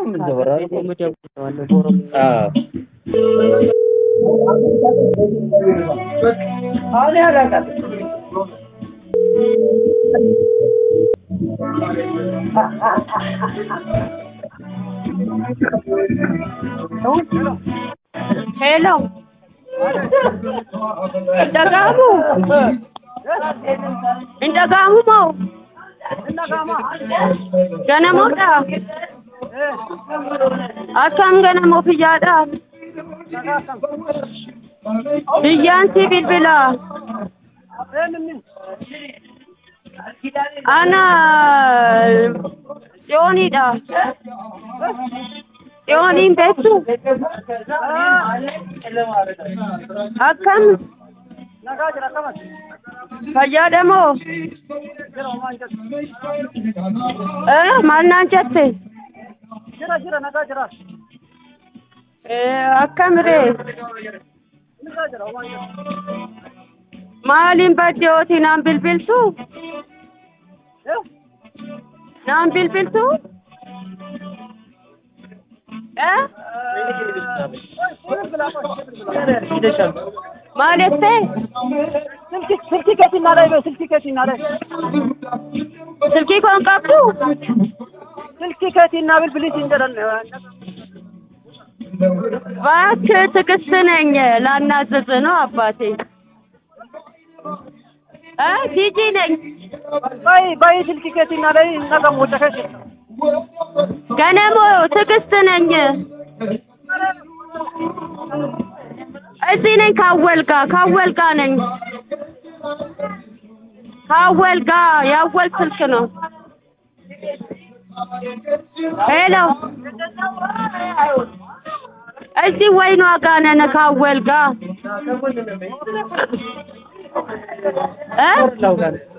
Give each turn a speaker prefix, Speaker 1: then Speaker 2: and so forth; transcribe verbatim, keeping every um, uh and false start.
Speaker 1: من زبران آه
Speaker 2: أنا هذا
Speaker 3: Hello. Indagamu. Indagamu mo. Gana mo da. Akam gana mo pijada. Diyan si bilbila. Ana Yoni da. Yoni betu. Akam pijada mo. Eh, mana jette?
Speaker 2: Jira jira naga jira.
Speaker 3: Eh, akam re.
Speaker 2: Naga jira wanja.
Speaker 3: Malin badiyoti nam bilbiltu.
Speaker 2: Eh?
Speaker 3: Nam bilbiltu? Eh? Malette?
Speaker 2: Silki silki kati nare be silki kati nare.
Speaker 3: Silki kon qabdu?
Speaker 2: Silki kati nabil bilis injaran.
Speaker 3: እባክህ ትዕግስት ነኝ ላናዝዝ ነው አባቴ እ ቲጂ ነኝ
Speaker 2: ባይ ባይ silki kati nare naga mocha kati.
Speaker 3: ገነሞ ትዕግስት ነኝ እዚህ ነኝ ካወልጋ ካወልጋ ነኝ ካወልጋ ያወል ስልክ ነው ሄሎ እዚህ ወይኗ ጋር ነን ካወልጋ እ